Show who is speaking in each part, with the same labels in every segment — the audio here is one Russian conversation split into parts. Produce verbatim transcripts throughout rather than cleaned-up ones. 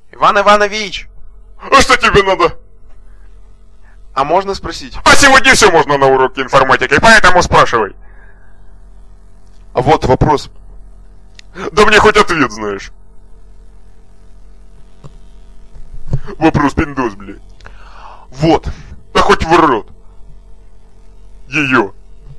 Speaker 1: Иван Иванович!
Speaker 2: А что тебе надо?
Speaker 1: А можно спросить?
Speaker 2: А сегодня все можно на уроке информатики, поэтому спрашивай.
Speaker 1: А вот вопрос.
Speaker 2: Да мне хоть ответ знаешь. Вопрос пиндос, блядь.
Speaker 1: Вот.
Speaker 2: Да хоть в рот. Ее.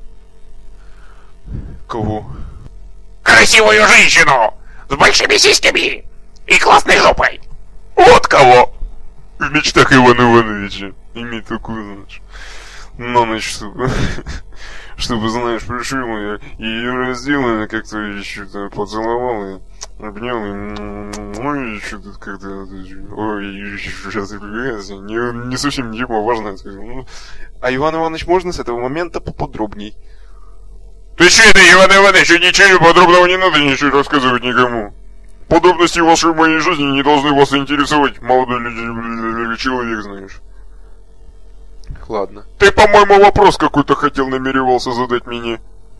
Speaker 1: Кого?
Speaker 3: Красивую женщину! С большими сиськами! И классной жопой!
Speaker 2: Вот кого! В мечтах Ивана Ивановича. Иметь такую, знаешь, на ночь, чтобы, чтобы, знаешь, пришел я, и ее раздел, и как-то еще поцеловал, и обнял, и, ну, и еще тут как-то, ой, сейчас не, не совсем тема важная, скажем. Ну.
Speaker 1: А Иван Иванович, можно с этого момента поподробней?
Speaker 2: Ты че это, Иван Иванович, ничего подробного не надо ничего рассказывать никому. Подробности вашей моей жизни не должны вас интересовать, молодой люди, человек, знаешь.
Speaker 1: Ладно.
Speaker 2: Ты, по-моему, вопрос какой-то хотел, намеревался задать мне.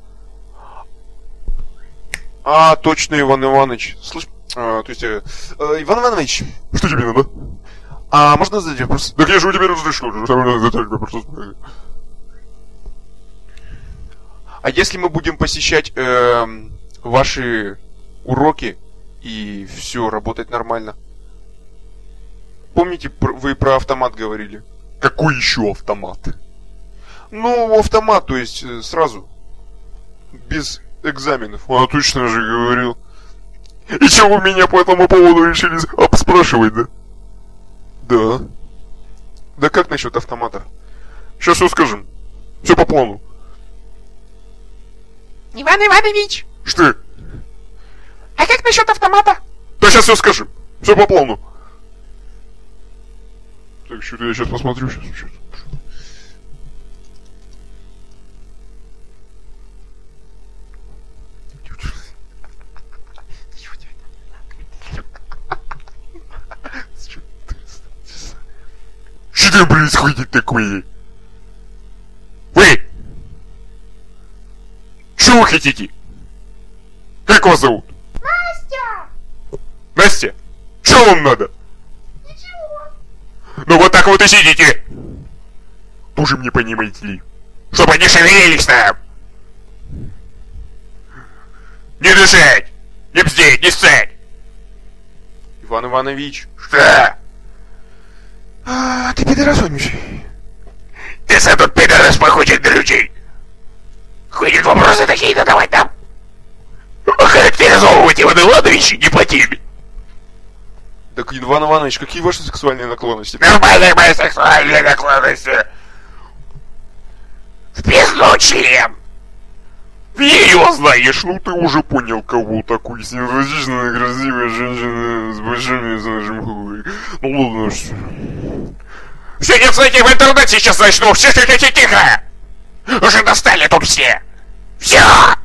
Speaker 1: А, точно, Иван Иванович. Слышь, а, то есть, э, э, Иван Иванович.
Speaker 2: Что тебе надо?
Speaker 1: А можно задать вопрос?
Speaker 2: Так я же у тебя разрешил, что надо задать вопрос.
Speaker 1: А если мы будем посещать э, ваши уроки и все работать нормально? Помните, вы про автомат говорили?
Speaker 2: Какой еще автомат?
Speaker 1: Ну, автомат, то есть сразу. Без экзаменов.
Speaker 2: А, точно же говорил. И что вы меня по этому поводу решили спрашивать, да?
Speaker 1: Да. Да как насчет автомата?
Speaker 2: Сейчас все скажем. Все по плану.
Speaker 3: Иван Иванович!
Speaker 2: Что?
Speaker 3: А как насчет автомата?
Speaker 2: Да сейчас все скажем. Все по плану. Так, что-то я сейчас посмотрю. Сейчас, сейчас. Что там происходит такое? Вы! Что вы хотите? Как вас зовут?
Speaker 3: Настя!
Speaker 2: Настя? Что вам надо? Ну вот так вот и сидите. Тоже мне понимаете ли. Чтобы не шевелились там. Не дышать. Не бздеть, не ссать.
Speaker 1: Иван Иванович.
Speaker 2: Что?
Speaker 1: А, ты пидорасонишь.
Speaker 3: Ты сам тут пидорас похожий дрючий. Ходит вопросы такие задавать нам. Охарактеризовывать Иван Иванович не по теме.
Speaker 1: Так, Иван Иванович, какие ваши сексуальные наклонности?
Speaker 3: Нормальные мои сексуальные наклонности. В пизду член.
Speaker 2: Ее знаешь, ну ты уже понял, кого такую симпатичная, красивая женщина с большими, знаешь, хуй. Ну ладно, что...
Speaker 3: Все нет ссылки в интернет сейчас начну. Все, тихо, тихо. Уже достали тут все. Все.